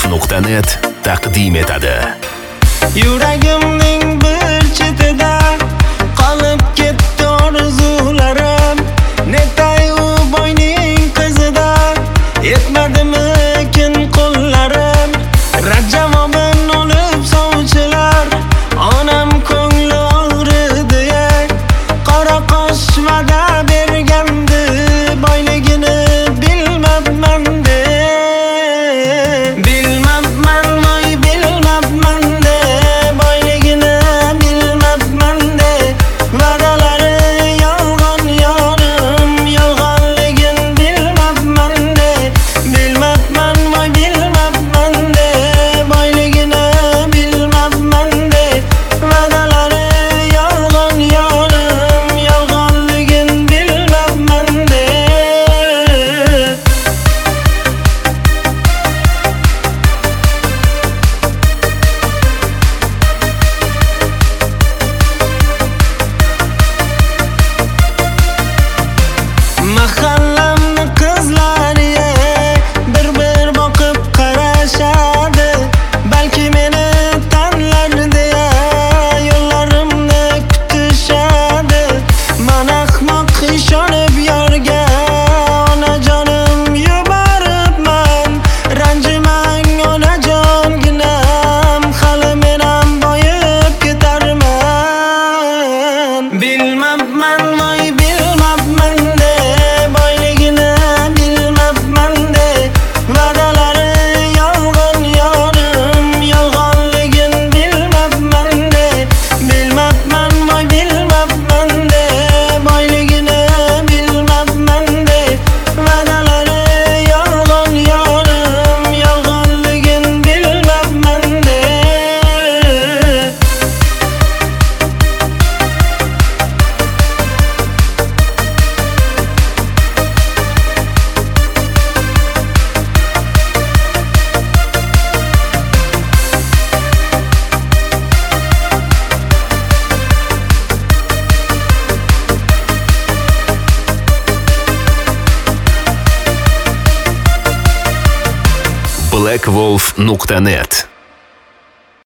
blackwolf.net taqdim etadi. Yuragimning bir chetida qolib ketdi orzularim. Netay u boyning qizida yetmadimikin qo'llarim. Rad javobin olib sovchilar, onam ko'ngli og'ridi. Qora qosh va'da bergandi, boyligini bilmabman de. Bilmabman, voy bilmabman de, boyligini bilmabman de. Va'dalari yolg'on yorim, yolg'onligin bilmabman de. Bilmabman, voy bilmabman de, boyligini bilmabman de. Va'dalari yolg'on yorim, yolg'onligin bilmabman de. Mahallamni qizlari bir boqib qarashadi. Balki meni tanlar deya yo'llarimni kutishadi. Men ahmoq ishonib yorga onajonim yuboribman. Ranjimang onajonginam, hali men ham boyib ketarman. Bilmabman, voy bilmabman de, boyligini bilmabman de. Va'dalari yolg'on yorim, yolg'onligin bilmabman de. Bilmabman, voy bilmabman de, boyligini bilmabman de. Va'dalari yolg'on yorim, yolg'onligin bilmabman de. blackwolf.net